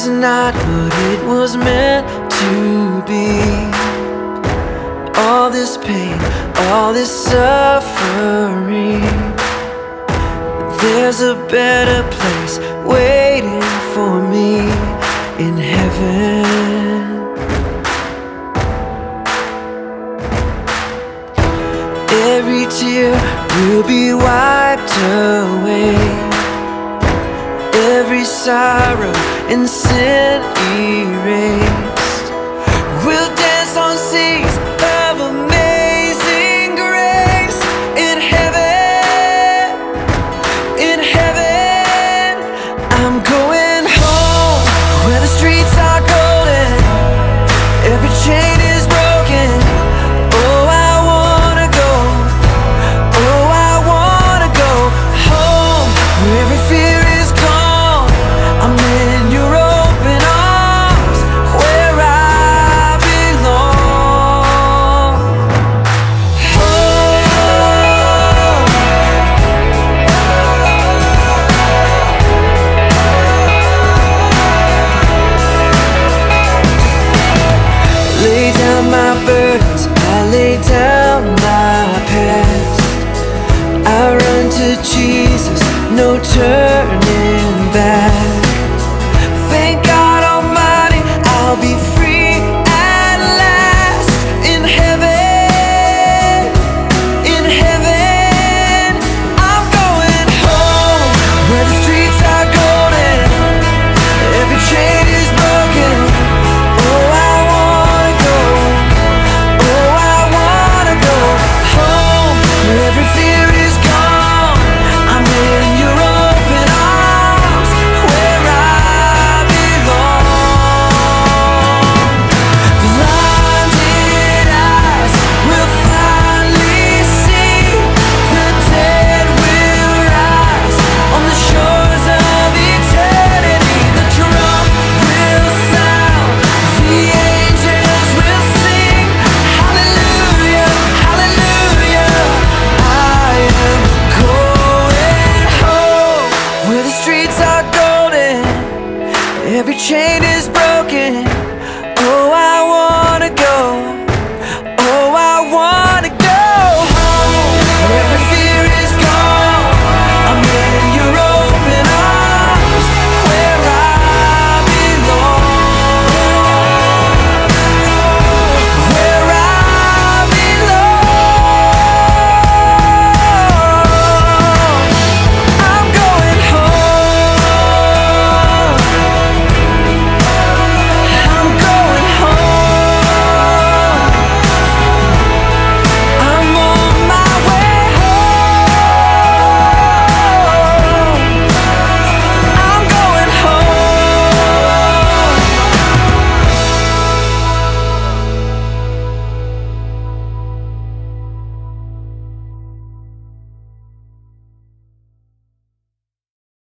is not what it was meant to be. All this pain, all this suffering, there's a better place waiting for me in heaven. Every tear will be wiped away, every sorrow and sin erased. We'll dance on seas of amazing grace in heaven, in heaven. I'm going home where the streets are golden, every chain is broken. Oh, I wanna go, oh, I wanna go home where every fear is gone. I'm in your open arms where I belong. Lay down my burdens, I lay down my past. I run to Jesus, no turning